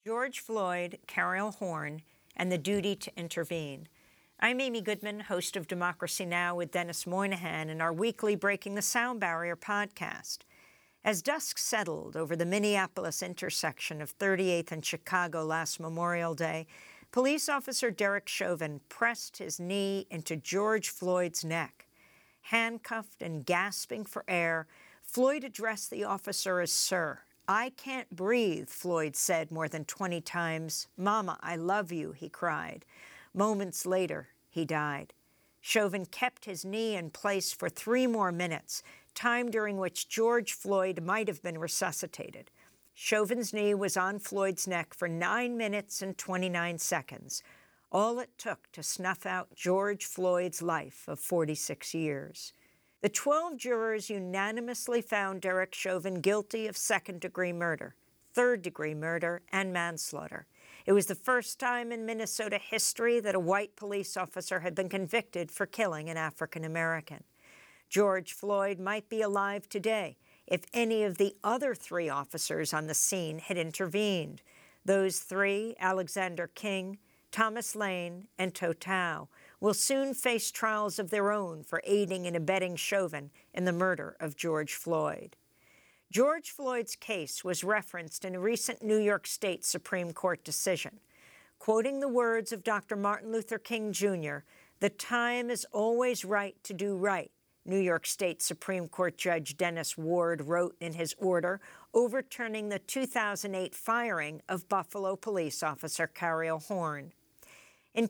George Floyd, Cariol Horn, and the duty to intervene. I'm Amy Goodman, host of Democracy Now! With Dennis Moynihan in our weekly Breaking the Sound Barrier podcast. As dusk settled over the Minneapolis intersection of 38th and Chicago last Memorial Day, police officer Derek Chauvin pressed his knee into George Floyd's neck. Handcuffed and gasping for air, Floyd addressed the officer as "Sir." "I can't breathe," Floyd said more than 20 times. "Mama, I love you," he cried. Moments later, he died. Chauvin kept his knee in place for 3 more minutes, time during which George Floyd might have been resuscitated. Chauvin's knee was on Floyd's neck for 9 minutes and 29 seconds, all it took to snuff out George Floyd's life of 46 years. The 12 jurors unanimously found Derek Chauvin guilty of second-degree murder, third-degree murder, and manslaughter. It was the first time in Minnesota history that a white police officer had been convicted for killing an African American. George Floyd might be alive today if any of the other 3 officers on the scene had intervened. Those 3, Alexander King, Thomas Lane, and Totau, will soon face trials of their own for aiding and abetting Chauvin in the murder of George Floyd. George Floyd's case was referenced in a recent New York State Supreme Court decision. Quoting the words of Dr. Martin Luther King, Jr., "The time is always right to do right," New York State Supreme Court Judge Dennis Ward wrote in his order overturning the 2008 firing of Buffalo police officer Cariol Horn. In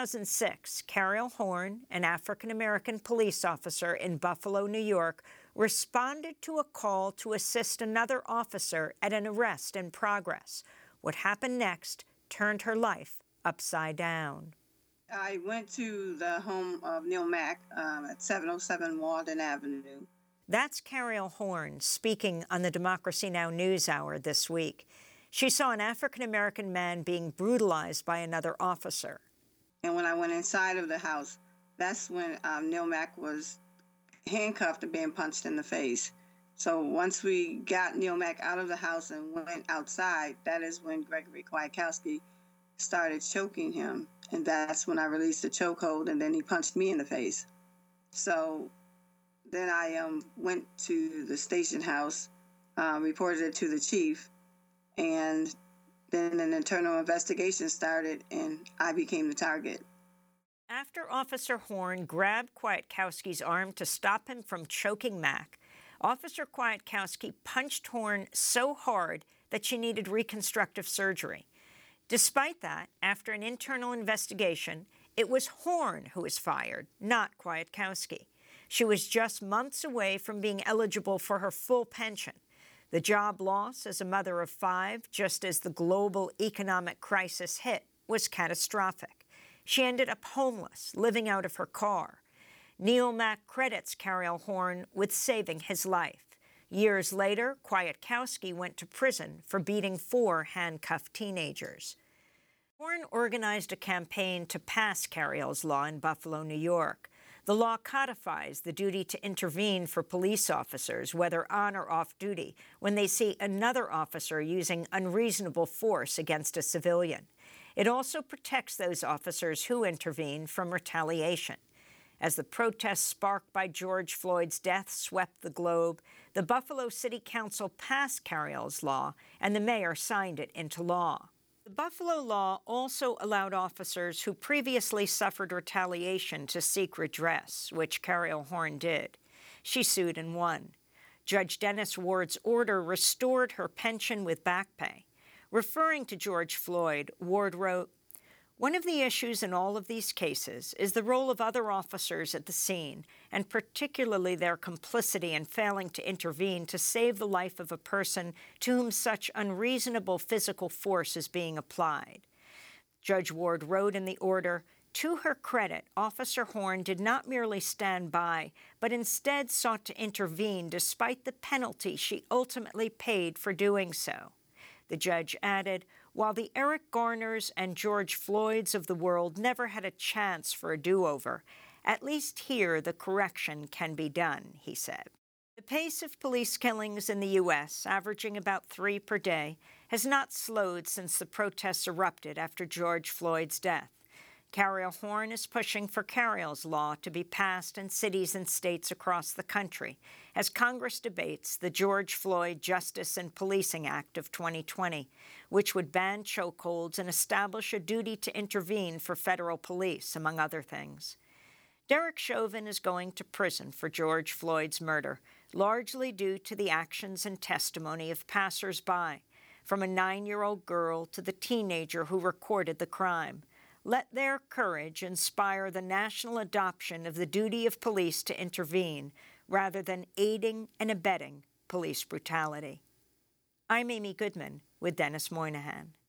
2006, Cariol Horn, an African-American police officer in Buffalo, New York, responded to a call to assist another officer at an arrest in progress. What happened next turned her life upside down. I went to the home of Neil Mack at 707 Walden Avenue. That's Cariol Horn speaking on the Democracy Now! News Hour this week. She saw an African-American man being brutalized by another officer. And when I went inside of the house, that's when Neil Mack was handcuffed and being punched in the face. So once we got Neil Mack out of the house and went outside, that is when Gregory Kwiatkowski started choking him. And that's when I released the chokehold, and then he punched me in the face. So then I went to the station house, reported it to the chief, and then an internal investigation started, and I became the target. After Officer Horn grabbed Kwiatkowski's arm to stop him from choking Mack, Officer Kwiatkowski punched Horn so hard that she needed reconstructive surgery. Despite that, after an internal investigation, it was Horn who was fired, not Kwiatkowski. She was just months away from being eligible for her full pension. The job loss as a mother of 5, just as the global economic crisis hit, was catastrophic. She ended up homeless, living out of her car. Neil Mack credits Cariol Horn with saving his life. Years later, Kwiatkowski went to prison for beating 4 handcuffed teenagers. Horn organized a campaign to pass Cariol's law in Buffalo, New York. The law codifies the duty to intervene for police officers, whether on or off duty, when they see another officer using unreasonable force against a civilian. It also protects those officers who intervene from retaliation. As the protests sparked by George Floyd's death swept the globe, the Buffalo City Council passed Cariol's law, and the mayor signed it into law. The Buffalo law also allowed officers who previously suffered retaliation to seek redress, which Cariol Horn did. She sued and won. Judge Dennis Ward's order restored her pension with back pay. Referring to George Floyd, Ward wrote, "One of the issues in all of these cases is the role of other officers at the scene, and particularly their complicity in failing to intervene to save the life of a person to whom such unreasonable physical force is being applied." Judge Ward wrote in the order, "To her credit, Officer Horn did not merely stand by, but instead sought to intervene despite the penalty she ultimately paid for doing so." The judge added, "While the Eric Garners and George Floyds of the world never had a chance for a do-over, at least here the correction can be done," he said. The pace of police killings in the U.S., averaging about 3 per day, has not slowed since the protests erupted after George Floyd's death. Cariol Horn is pushing for Cariol's Law to be passed in cities and states across the country as Congress debates the George Floyd Justice and Policing Act of 2020, which would ban chokeholds and establish a duty to intervene for federal police, among other things. Derek Chauvin is going to prison for George Floyd's murder, largely due to the actions and testimony of passers-by, from a 9-year-old girl to the teenager who recorded the crime. Let their courage inspire the national adoption of the duty of police to intervene, rather than aiding and abetting police brutality. I'm Amy Goodman with Dennis Moynihan.